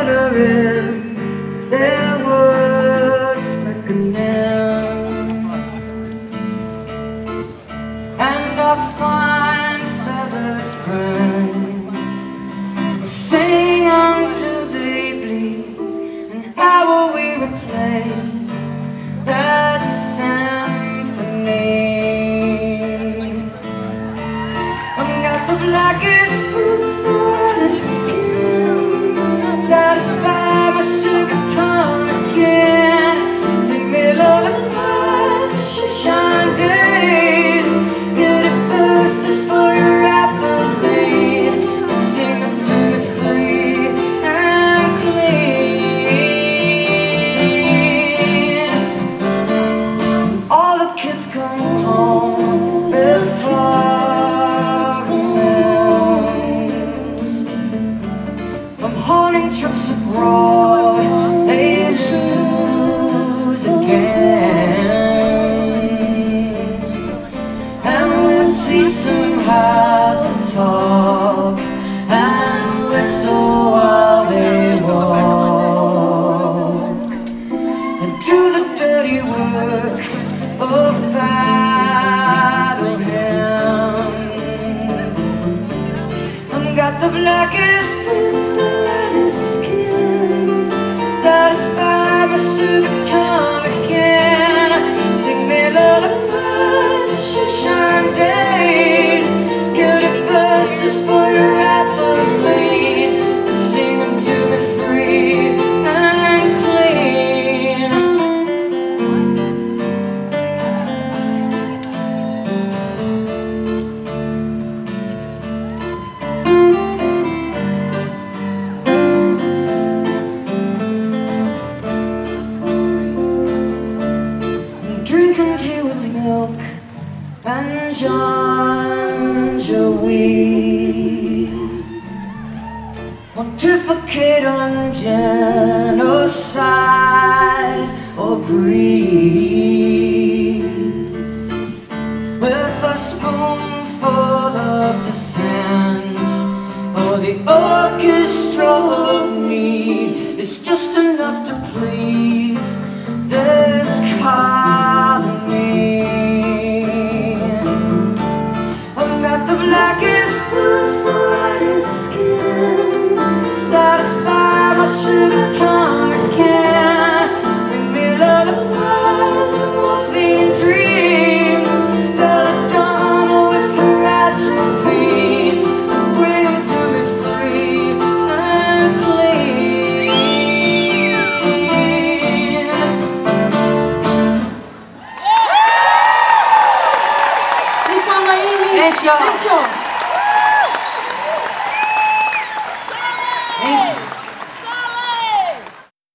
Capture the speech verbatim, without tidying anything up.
there is, there was reckoning, and I find feathered friends sing until they bleed. And how will we replace that symphony? I've got the blackest boots, the whitest skin, satisfy my sugar tongue again. Sing me lullabies, sunshine days, good verses for your athlete. Sing them to me free and clean. All the kids come home before from haunting trips abroad, they choose again, and we'll teach them how to talk and whistle while they walk, and do the dirty work of battle hymns. I've got the blackest boots, the lightest skin, satisfy my sugar tongue again. Sing me lullabies, sunshine days, good verses for your athlete. Sing them to me free and clean. Drinking tea with milk and ginger-weed, pontificate on genocide or greed, with a spoonful of dissent, or the orchestra of need is just enough to please this colony. I've got the blackest boots, the whitest skin, satisfy my sugar tongue again. Bring me lullabies and morphine dreams, belladonna with her atropine. Bring them to me free and clean. Thanks, y'all. Thanks, y'all.